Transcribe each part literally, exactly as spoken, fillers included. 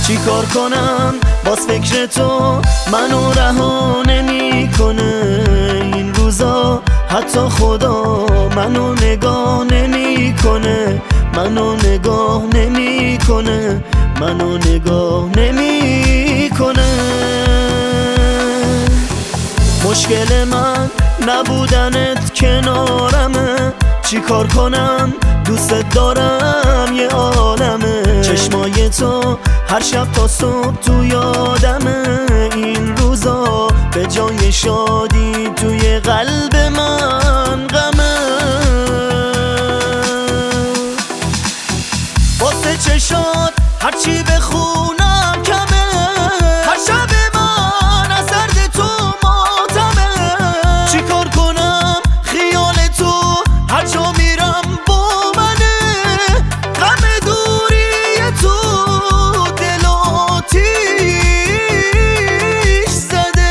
چی کار کنم باز فکر تو منو رها نمیکنه. این روزا حتی خدا منو نگاه نمیکنه، منو نگاه نمیکنه، منو نگاه نمیکنه. مشکل من نبودنت کنارمه، چی کار کنم دوست دارم یه عالمه. چشمای تو هر شب تا صبح تو یادمه. این روزا به جای شادی توی قلب من غمه. واسه چشات هرچی بخونم کمه، هر شب من از درد تو ماتمه. چی کار کنم خیال تو هر جا میرم با منه. غم دوری تو دل آتیش زده.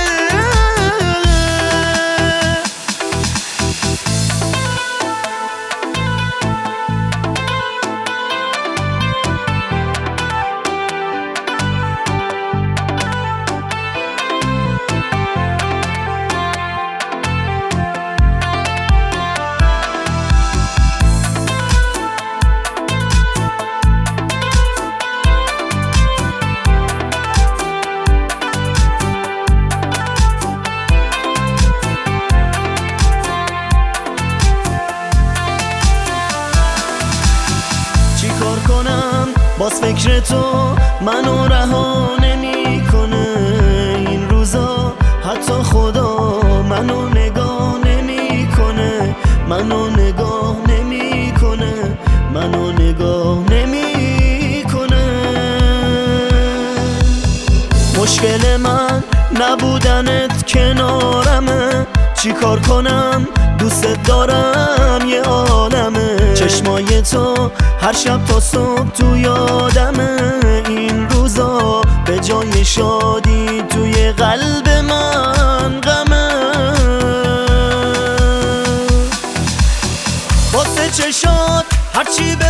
کار کنم باز فکر تو منو رها نمیکنه. این روزا حتی خدا منو نگاه نمیکنه، منو نگاه نمیکنه، منو نگاه نمیکنه. مشکل من نبودنت کنارمه، چی کار کنم دوست دارم یه عالمه. چشمای تو هر شب تا صبح تو یادمه. این روزا به جای شادی توی قلب من غمه. واسه چشات هرچی